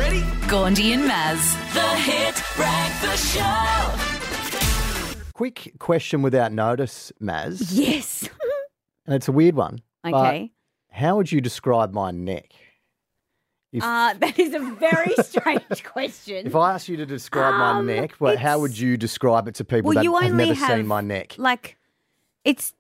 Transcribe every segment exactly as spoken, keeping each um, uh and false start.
ready? Gaundy and Maz, the Hit Breakfast Show. Quick question without notice, Maz. Yes. And it's a weird one. Okay. But how would you describe my neck? If, Uh, that is a very strange question. if I asked you to describe my Um, neck, well, how it's- would you describe it to people well, that you have only never have, seen my neck? Like, it's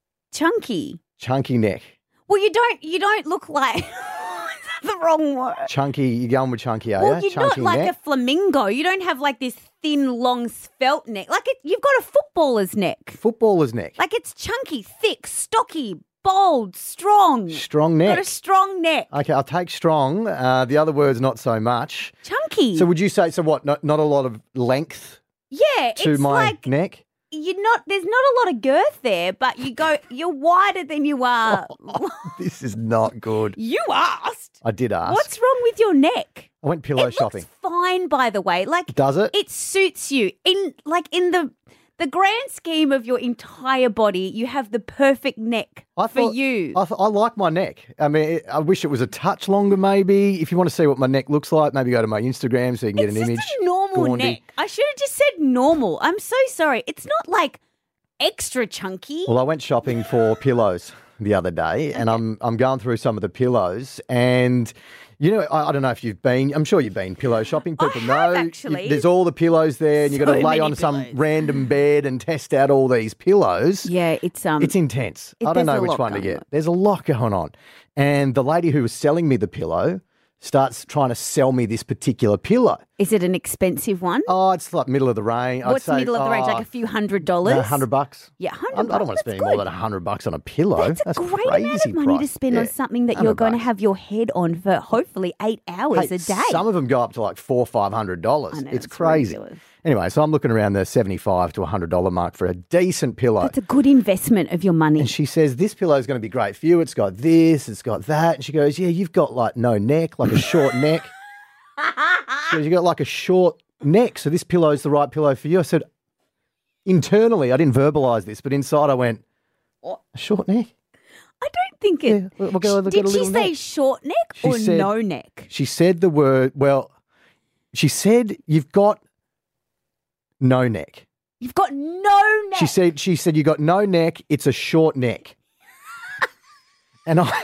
chunky. Chunky neck. Well, you don't. You don't look like. That's the wrong word. Chunky, you're going with chunky, are Well, you? you're not Chunky like neck? a flamingo. You don't have like this thin, long, svelte neck. Like it, you've got a footballer's neck. Footballer's neck. Like it's chunky, thick, stocky, bold, strong. Strong Got neck. a strong neck. Okay, I'll take strong. Uh, the other word's not so much. Chunky. So would you say, so what, not, not a lot of length yeah, to it's my like neck? you're not. There's not a lot of girth there, but you go. You're wider than you are. This is not good. You asked. I did ask. What's wrong with your neck? I went pillow it shopping. looks fine, by the way. Like, Does it? It suits you in like in the the grand scheme of your entire body. You have the perfect neck I for thought- you. I, th- I like my neck. I mean, it, I wish it was a touch longer maybe. If you want to see what my neck looks like, maybe go to my Instagram so you can get it's an just image. a normal Gaundy. neck. I should have just said normal. I'm so sorry. It's not like extra chunky. Well, I went shopping for pillows the other day, and I'm I'm going through some of the pillows, and you know, I, I don't know if you've been. I'm sure you've been pillow shopping. I People have, know. actually. You- there's all the pillows there, and you've got to So lay many on some pillows. random bed and test out all these pillows. Yeah, it's um. It's intense. it- I don't there's know a which lot one to going get. on. There's a lot going on, and the lady who was selling me the pillow starts trying to sell me this particular pillow. Is it an expensive one? Oh, it's like middle of the range. I'd What's say, middle of the range? oh, Like a few hundred dollars? A hundred bucks. Yeah, hundred. I, I don't want to spend more than a hundred bucks on a pillow. That's a great crazy amount of money price. to spend on Yeah, something that one you're hundred going to bucks. have your head on for hopefully eight hours Hey, a day. Some of them go up to like four, five hundred dollars. I know, It's that's crazy. ridiculous. Anyway, so I'm looking around the seventy-five to a hundred dollar mark for a decent pillow. It's a good investment of your money. And she says, this pillow is going to be great for you. It's got this, it's got that. And she goes, yeah, you've got like no neck, like a short neck. She goes, you've got like a short neck, so this pillow is the right pillow for you. I said, internally, I didn't verbalise this, but inside I went, What? a short neck? I don't think it. Yeah, we'll go- we'll Did get a she little say neck. short neck She or said- no neck? She said the word, well, she said, you've got no neck. You've got no neck. She said, she said, you got no neck, it's a short neck. and I...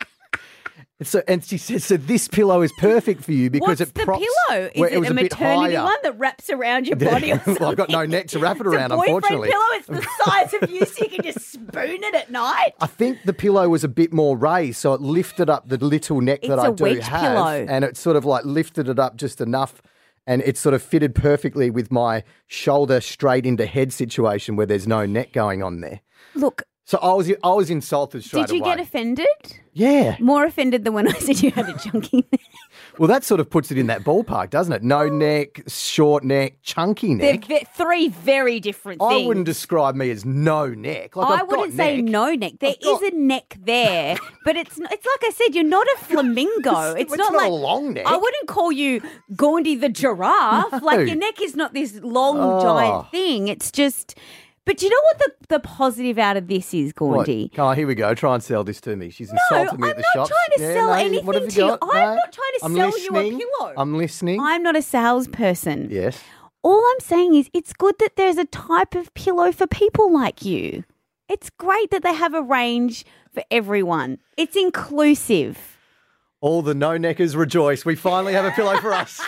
So, and she said, so this pillow is perfect for you because What's it the props pillow? Is where it, was a bit maternity higher. one that wraps around your body? Or Well, something? I've got no neck to wrap it It's around, a boyfriend unfortunately. pillow. It's the size of you, so you can just spoon it at night. I think the pillow was a bit more raised, so it lifted up the little neck that It's I a do wedge have, pillow. and it sort of like lifted it up just enough, and it sort of fitted perfectly with my shoulder straight into head situation where there's no neck going on there. Look, So I was I was insulted straight did you away. get offended? Yeah. More offended than when I said you had a chunky neck. Well, that sort of puts it in that ballpark, doesn't it? No neck, short neck, chunky They're neck. ve- three very different things. I wouldn't describe me as no neck. Like I I've got wouldn't say neck. no neck. There I've got- is a neck there, but it's n- it's like I said, you're not a flamingo. It's, It's not, not like a long neck. I wouldn't call you Gaundy the giraffe. No. Like your neck is not this long Oh. giant thing. It's just. But you know what the, the positive out of this is, What? Gaundy? Come on, here we go. Try and sell this to me. She's No, insulted me I'm at the not shops. trying to Yeah, sell no, anything what have you to you. got? I'm No, not trying to I'm sell you a listening. pillow. I'm listening. I'm not a salesperson. Yes. All I'm saying is it's good that there's a type of pillow for people like you. It's great that they have a range for everyone. It's inclusive. All the no-neckers rejoice. We finally have a pillow for us.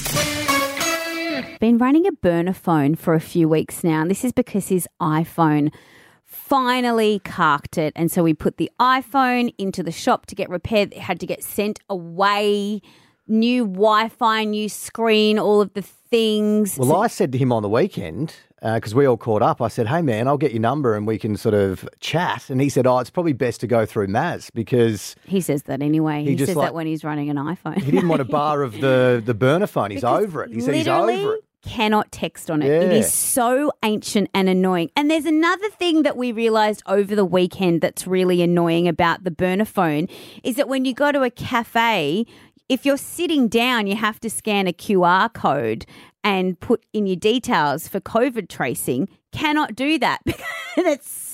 Been running a burner phone for a few weeks now, and this is because his iPhone finally carked it. And so we put the iPhone into the shop to get repaired. It had to get sent away. New Wi-Fi, new screen, all of the things. Well, I said to him on the weekend, because we all caught up, I said, hey, man, I'll get your number and we can sort of chat. And he said, oh, it's probably best to go through Maz because He says that anyway. He, He just says like- that when he's running an iPhone. he didn't want a bar of the, the burner phone. He's Because over it. He said he's literally over it. Cannot text on it. It Yeah. is so ancient and annoying. And there's another thing that we realised over the weekend that's really annoying about the burner phone is that when you go to a cafe, if you're sitting down, you have to scan a Q R code and put in your details for COVID tracing. Cannot do that. And it's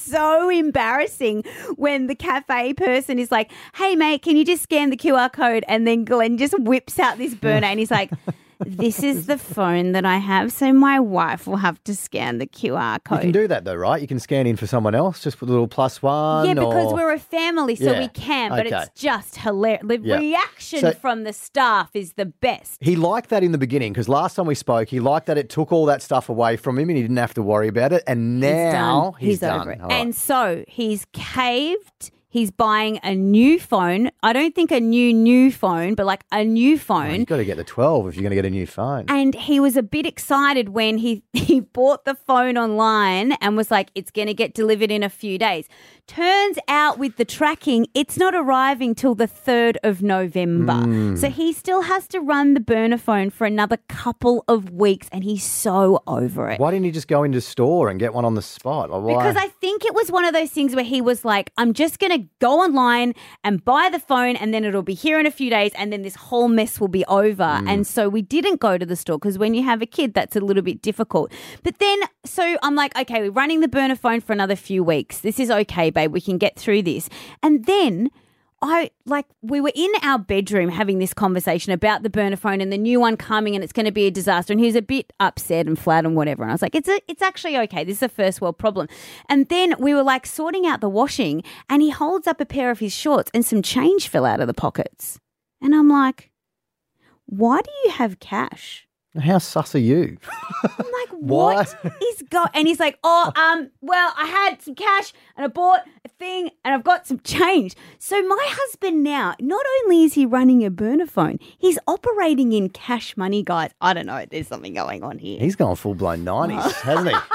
so embarrassing when the cafe person is like, hey, mate, can you just scan the Q R code? And then Glenn just whips out this burner and he's like, this is the phone that I have, so my wife will have to scan the Q R code. You can do that though, right? You can scan in for someone else, just put a little plus one. Yeah, because or... we're a family, so Yeah. we can, but Okay. it's just hilarious. The Yeah. reaction So- from the staff is the best. He liked that in the beginning because last time we spoke, he liked that it took all that stuff away from him and he didn't have to worry about it. And now he's, he's done. over it. All right. And so he's caved. He's buying a new phone. I don't think a new, new phone, but like a new phone. You've got to get the twelve if you're going to get a new phone. And he was a bit excited when he, he bought the phone online and was like, it's going to get delivered in a few days. Turns out with the tracking, it's not arriving till the third of November. Mm. So he still has to run the burner phone for another couple of weeks and he's so over it. Why didn't you just go into store and get one on the spot? Like, why? Because I think it was one of those things where he was like, I'm just going to go online and buy the phone and then it'll be here in a few days and then this whole mess will be over. Mm. And so we didn't go to the store because when you have a kid, that's a little bit difficult. But then, so I'm like, okay, we're running the burner phone for another few weeks. This is okay, babe. We can get through this. And then I like we were in our bedroom having this conversation about the burner phone and the new one coming and it's going to be a disaster. And he was a bit upset and flat and whatever. And I was like, it's a, it's actually okay. This is a first world problem. And then we were like sorting out the washing and he holds up a pair of his shorts and some change fell out of the pockets. And I'm like, why do you have cash? How sus are you? I'm like, Why? what is go? And he's like, oh, um, well, I had some cash and I bought a thing and I've got some change. So my husband now, not only is he running a burner phone, he's operating in cash money, guys. I don't know. There's something going on here. He's gone full blown nineties, hasn't he?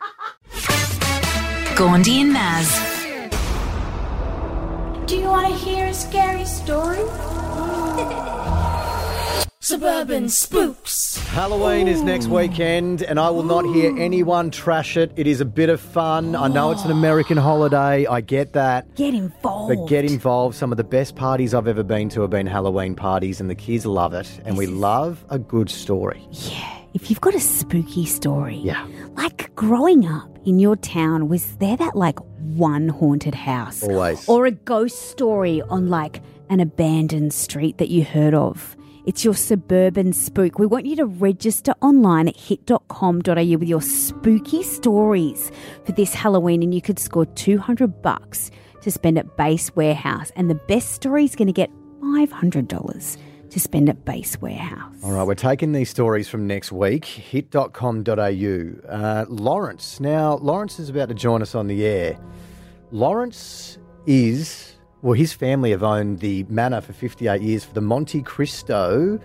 Gandhi and Maz. Do you want to hear a scary story? Suburban Spooks. Halloween is next weekend, and I will not hear anyone trash it. It is a bit of fun. I know it's an American holiday. I get that. Get involved. But get involved. Some of the best parties I've ever been to have been Halloween parties, and the kids love it. And we love a good story. Yeah. If you've got a spooky story. Yeah. Like growing up in your town, was there that like one haunted house? Always. Or a ghost story on like an abandoned street that you heard of? It's your suburban spook. We want you to register online at hit dot com dot a u with your spooky stories for this Halloween and you could score two hundred bucks to spend at Base Warehouse. And the best story is going to get five hundred dollars to spend at Base Warehouse. All right, we're taking these stories from next week, hit dot com dot a u. Uh, Lawrence. Now, Lawrence is about to join us on the air. Lawrence is... Well, his family have owned the manor for fifty-eight years for the Monte Cristo,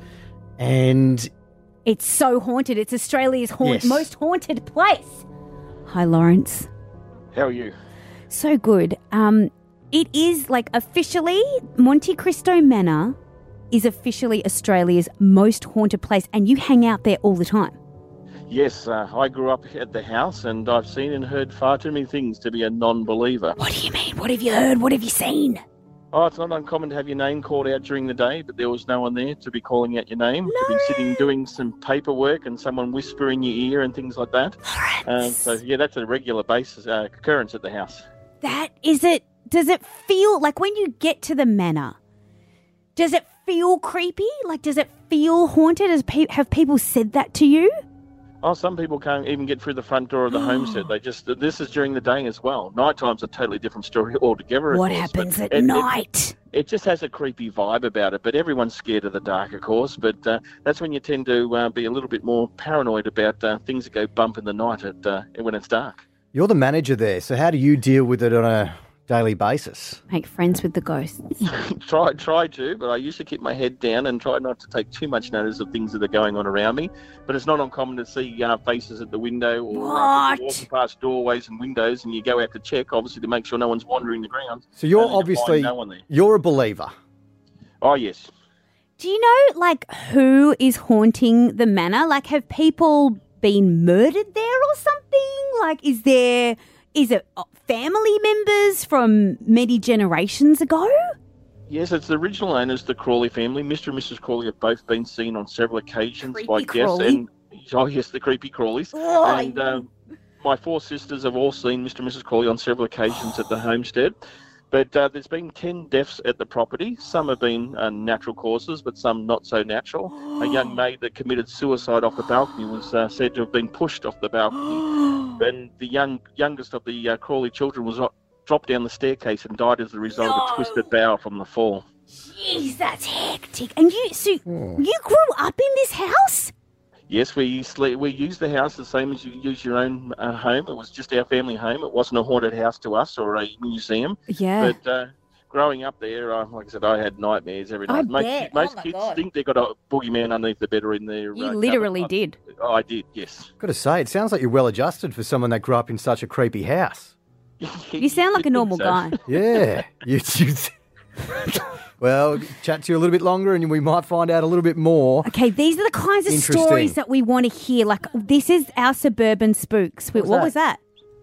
and... It's so haunted. It's Australia's haunt- Yes. most haunted place. Hi, Lawrence. How are you? So good. Um, it is like officially, Monte Cristo Manor is officially Australia's most haunted place, and you hang out there all the time. Yes, uh, I grew up at the house and I've seen and heard far too many things to be a non-believer. What do you mean? What have you heard? What have you seen? Oh, it's not uncommon to have your name called out during the day, but there was no one there to be calling out your name. You've been sitting doing some paperwork and someone whisper in your ear and things like that. Um, so, yeah, that's a regular basis uh, occurrence at the house. That is it. Does it feel like when you get to the manor, does it feel creepy? Like, does it feel haunted? Has pe- have people said that to you? Oh, some people can't even get through the front door of the homestead. They just, this is during the day as well. Nighttime's a totally different story altogether. of What course, happens but at it- it- night? It just has a creepy vibe about it, but everyone's scared of the dark, of course. But uh, that's when you tend to uh, be a little bit more paranoid about uh, things that go bump in the night at, uh, when it's dark. You're the manager there, so how do you deal with it on a daily basis? Make friends with the ghosts. try, try to, but I used to keep my head down and try not to take too much notice of things that are going on around me. But it's not uncommon to see uh, faces at the window or uh, What? walking past doorways and windows, and you go out to check, obviously, to make sure no one's wandering the grounds. So you're only to find obviously, no one there. you're a believer. Oh, yes. Do you know, like, who is haunting the manor? Like, have people been murdered there or something? Like, is there, is it uh, family members from many generations ago? Yes, it's the original owners, the Crawley family. Mister and Missus Crawley have both been seen on several occasions Creepy by guests. Crawley. And, oh, yes, the creepy Crawleys. Oh, and um, my four sisters have all seen Mister and Missus Crawley on several occasions at the homestead. But uh, there's been ten deaths at the property. Some have been uh, natural causes, but some not so natural. A young maid that committed suicide off the balcony was uh, said to have been pushed off the balcony. And the young youngest of the uh, Crawley children was uh, dropped down the staircase and died as a result No. of a twisted bow from the fall. Jeez, that's hectic. And you, so you grew up in this house? Yes, we sle- we used the house the same as you use your own uh, home. It was just our family home. It wasn't a haunted house to us or a museum. Yeah. But uh, growing up there, uh, like I said, I had nightmares every I night. Most, bet. most Oh my kids God. think they got a boogeyman underneath the bed or in their. You uh, literally cupboard. did. I, I did, yes. Got to say, it sounds like you're well adjusted for someone that grew up in such a creepy house. You sound like a You'd normal think so. guy. Yeah. you, you, well, chat to you a little bit longer and we might find out a little bit more. Okay, these are the kinds of Interesting. stories that we want to hear. Like, this is our suburban spooks. Wait, was what that? was that?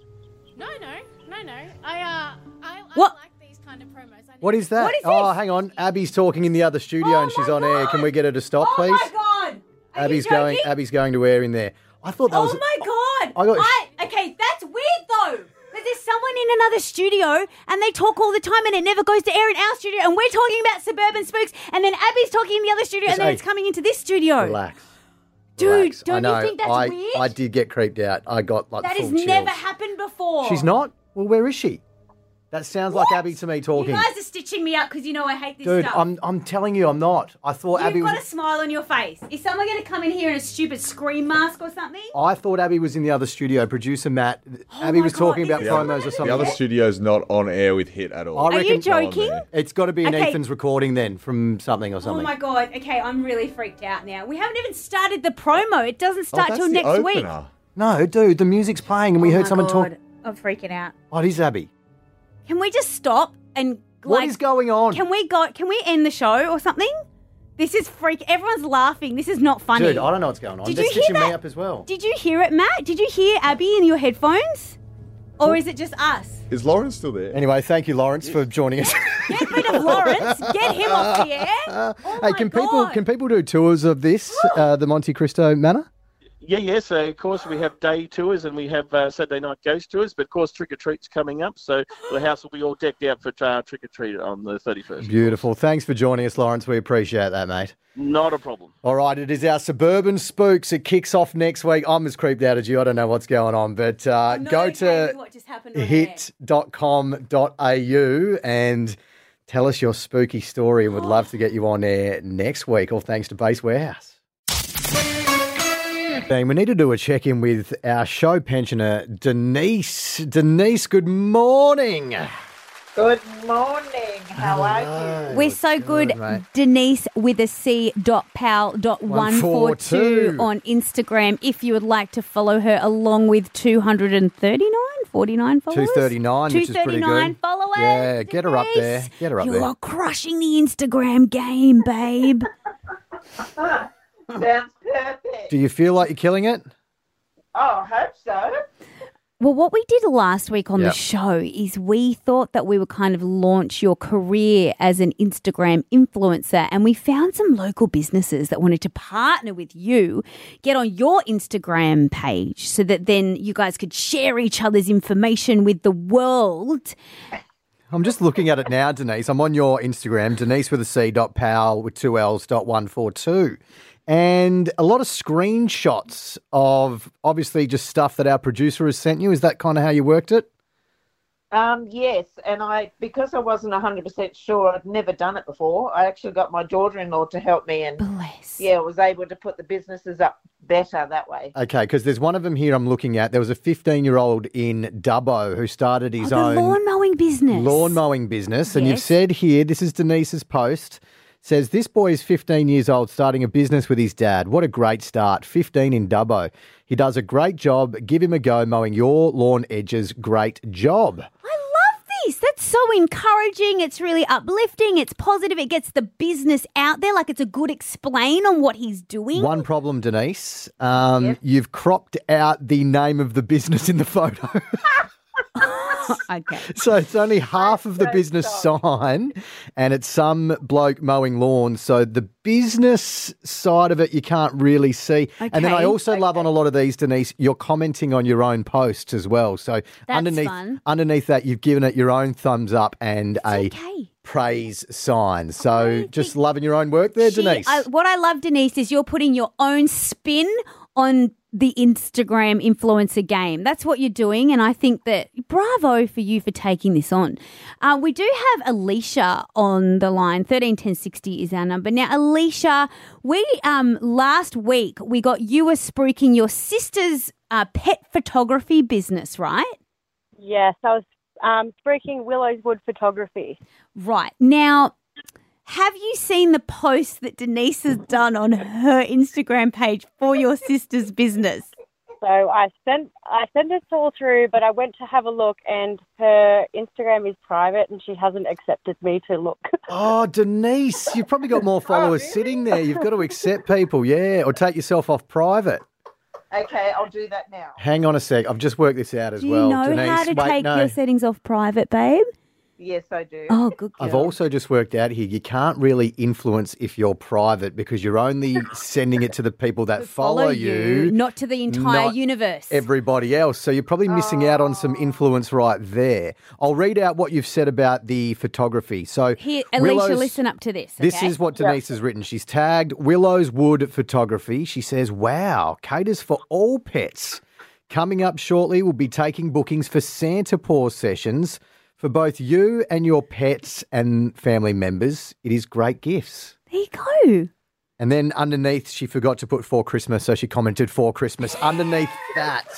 No, no, no, no. I, uh, I, I What? like these kind of promos. I What is that? What is Oh, this? hang on. Abby's talking in the other studio Oh and she's my on air. God. Can we get her to stop, Oh please? my God. Are Abby's you going. joking? Abby's going to air in there. I thought that Oh was. my God. I got- I, okay, that's weird though. Because there's someone in another studio and they talk all the time and it never goes to air in our studio and we're talking about suburban spooks and then Abby's talking in the other studio and then Hey. it's coming into this studio. Relax. Dude, Relax. don't I know. you think that's I, weird? I did get creeped out. I got like That full has chills. never happened before. She's not? Well, where is she? That sounds like What? Abby to me talking. You guys are stitching me up because you know I hate this Dude, stuff. I'm I'm telling you, I'm not. I thought You've Abby got was. a smile on your face. Is someone going to come in here in a stupid scream mask or something? I thought Abby was in the other studio. Producer Matt. Abby my was God, talking is about this promos or someone- something. The other studio's not on air with Hit at all. I Are reckon you joking? there. it's got to be an Okay. Ethan's recording then from something or Oh something. my God. Okay, I'm really freaked out now. We haven't even started the promo. It doesn't Oh, start that's till the next week. opener. No, dude, the music's playing and we Oh heard my someone talk. God. I'm freaking out. Oh, it is Abby. Can we just stop and What like is going on? Can we go can we end the show or something? This is freak everyone's laughing. This is not funny. Dude, I don't know what's going on. Did They're you hear stitching me that? up as well. Did you hear it, Matt? Did you hear Abby in your headphones? Or is it just us? Is Lauren still there? Anyway, thank you, Lawrence, for joining us. Get rid of Lawrence. Get him off the air. Oh hey, my can God. people can people do tours of this, uh, the Monte Cristo Manor? Yeah, yeah. So, of course, we have day tours and we have uh, Saturday night ghost tours. But, of course, Trick or Treat's coming up. So the house will be all decked out for uh, Trick or Treat on the thirty-first. Beautiful. Thanks for joining us, Lawrence. We appreciate that, mate. Not a problem. All right, it is our Suburban Spooks. It kicks off next week. I'm as creeped out as you. I don't know what's going on, but uh, I'm not go okay to with what just happened on air. hit dot com dot a u and tell us your spooky story. And we'd love to get you on air next week, all thanks to Base Warehouse. We need to do a check-in with our show pensioner, Denise. Denise, good morning. Good morning. How are you? We're so good, mate. Denise with a C dot pal dot one four two on Instagram. If you would like to follow her along with two hundred thirty-nine, forty-nine followers. two thirty-nine, which is pretty two thirty-nine good. followers. Yeah, get her up Denise. there. Get her up you there. are crushing the Instagram game, babe. Sounds perfect. Do you feel like you're killing it? Oh, I hope so. Well, what we did last week on Yep. the show is we thought that we would kind of launch your career as an Instagram influencer, and we found some local businesses that wanted to partner with you, get on your Instagram page so that then you guys could share each other's information with the world. I'm just looking at it now, Denise. I'm on your Instagram, Denise with a C dot pal with two L's dot one four two. And a lot of screenshots of obviously just stuff that our producer has sent you. Is that kind of how you worked it? Um, yes, and I because I wasn't one hundred percent sure, I'd never done it before. I actually got my daughter-in-law to help me, and Bless. yeah, was able to put the businesses up better that way. Okay, because there's one of them here I'm looking at. There was a fifteen-year-old in Dubbo who started his Oh, the own lawn mowing business. lawn mowing business. And you've Yes. said here, this is Denise's post, says, this boy is fifteen years old starting a business with his dad. What a great start. fifteen in Dubbo. He does a great job. Give him a go mowing your lawn edges. Great job. I love this. That's so encouraging. It's really uplifting. It's positive. It gets the business out there. Like it's a good explain on what he's doing. One problem, Denise. Um, Yep. You've cropped out the name of the business in the photo. Okay. So it's only half of the so business sorry. sign and it's some bloke mowing lawns. So the business side of it you can't really see. And then I Okay. also love on a lot of these, Denise, you're commenting on your own posts as well. So underneath fun. underneath that you've given it your own thumbs up and a Okay. praise sign. So I just think loving your own work there, She- Denise. I, what I love, Denise, is you're putting your own spin on the Instagram influencer game. That's what you're doing, and I think that bravo for you for taking this on. Uh, we do have Alicia on the line. thirteen ten sixty is our number. Now, Alicia, we um last week we got you were spruiking your sister's uh, pet photography business, right? Yes, I was um, spruiking Willow's Wood Photography. Right. Now, have you seen the post that Denise has done on her Instagram page for your sister's business? So I sent I sent it all through, but I went to have a look, and her Instagram is private, and she hasn't accepted me to look. Oh, Denise, you've probably got more followers sitting there. You've got to accept people, yeah, or take yourself off private. Okay, I'll do that now. Hang on a sec. I've just worked this out as Do you well. know Denise, how to wait, take no. your settings off private, babe? Yes, I do. Oh, good girl. I've also just worked out here you can't really influence if you're private because you're only sending it to the people that follow, you, not to the entire not universe. everybody else. So you're probably missing out on some influence right there. I'll read out what you've said about the photography. So Here, Alicia, Willow's- listen up to this. This okay? is what Denise has written. She's tagged Willow's Wood Photography. She says, wow, caters for all pets. Coming up shortly, we'll be taking bookings for Santa Paw sessions for both you and your pets and family members. It is great gifts. There you go. And then underneath, she forgot to put for Christmas, so she commented for Christmas. Underneath that,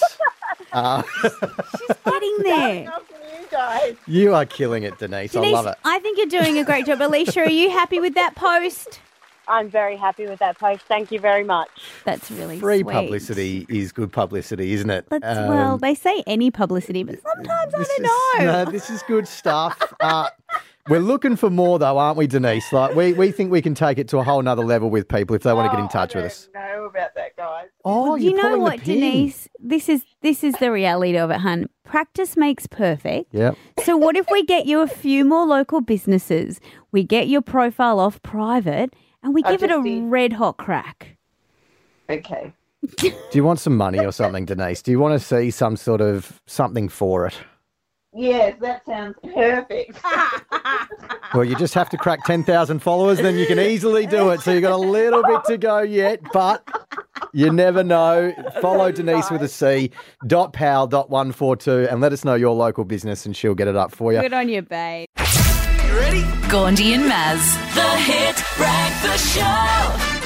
uh, She's getting there. Enough for you guys. you are killing it, Denise. Denise, I love it. I think you're doing a great job. Alicia, are you happy with that post? I'm very happy with that post. Thank you very much. That's really Free sweet. publicity is good publicity, isn't it? Let's, Um, well, they say any publicity, but sometimes I This don't is, know. no, this is good stuff. Uh, we're looking for more, though, aren't we, Denise? Like we, we think we can take it to a whole nother level with people if they want to get in touch oh, I with us. don't know about that, guys. Oh, you you're know pulling what, the pin. Denise? This is this is the reality of it, hun. Practice makes perfect. Yep. So what if we get you a few more local businesses? We get your profile off private, and we I give it a just did. red hot crack. Okay. Do you want some money or something, Denise? Do you want to see some sort of something for it? Yes, that sounds perfect. Well, you just have to crack ten thousand followers, then you can easily do it. So you've got a little bit to go yet, but you never know. Follow Denise with a C, dot pal dot one four two, and let us know your local business and she'll get it up for you. Good on you, babe. Gandhi and Maz, the Hit Breakfast Show.